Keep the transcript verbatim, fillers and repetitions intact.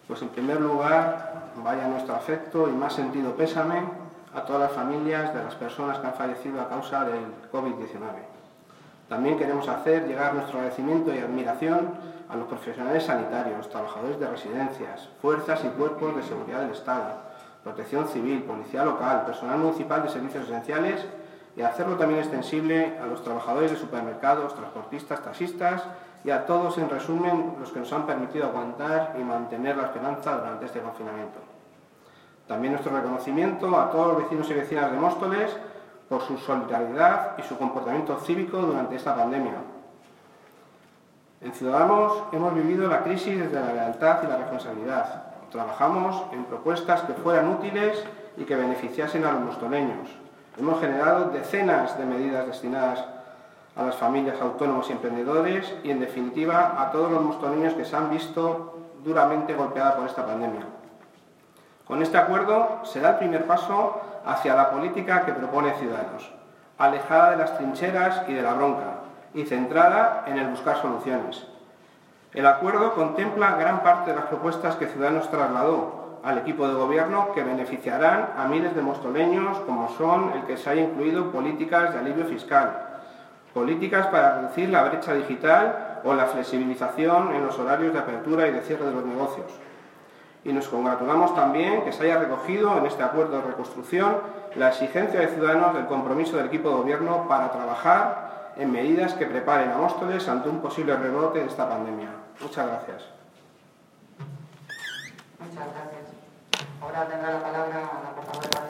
Pues en primer lugar, vaya nuestro afecto y más sentido pésame a todas las familias de las personas que han fallecido a causa del COVID diecinueve. También queremos hacer llegar nuestro agradecimiento y admiración a los profesionales sanitarios, trabajadores de residencias, fuerzas y cuerpos de seguridad del Estado, protección civil, policía local, personal municipal de servicios esenciales, y hacerlo también extensible a los trabajadores de supermercados, transportistas, taxistas y a todos, en resumen, los que nos han permitido aguantar y mantener la esperanza durante este confinamiento. También nuestro reconocimiento a todos los vecinos y vecinas de Móstoles por su solidaridad y su comportamiento cívico durante esta pandemia. En Ciudadanos hemos vivido la crisis desde la lealtad y la responsabilidad. Trabajamos en propuestas que fueran útiles y que beneficiasen a los mostoleños. Hemos generado decenas de medidas destinadas a las familias, autónomos y emprendedores y, en definitiva, a todos los mostoleños que se han visto duramente golpeados por esta pandemia. Con este acuerdo será el primer paso hacia la política que propone Ciudadanos, alejada de las trincheras y de la bronca y centrada en el buscar soluciones. El acuerdo contempla gran parte de las propuestas que Ciudadanos trasladó al equipo de gobierno, que beneficiarán a miles de mostoleños, como son el que se haya incluido políticas de alivio fiscal, políticas para reducir la brecha digital o la flexibilización en los horarios de apertura y de cierre de los negocios. Y nos congratulamos también que se haya recogido en este acuerdo de reconstrucción la exigencia de Ciudadanos del compromiso del equipo de gobierno para trabajar en medidas que preparen a Móstoles ante un posible rebrote de esta pandemia. Muchas gracias. Muchas gracias. Ahora tendrá la palabra la portavoz de